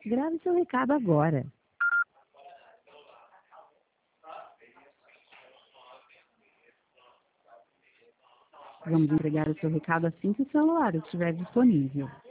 Grave seu recado agora. Vamos entregar o seu recado assim que o celular estiver disponível.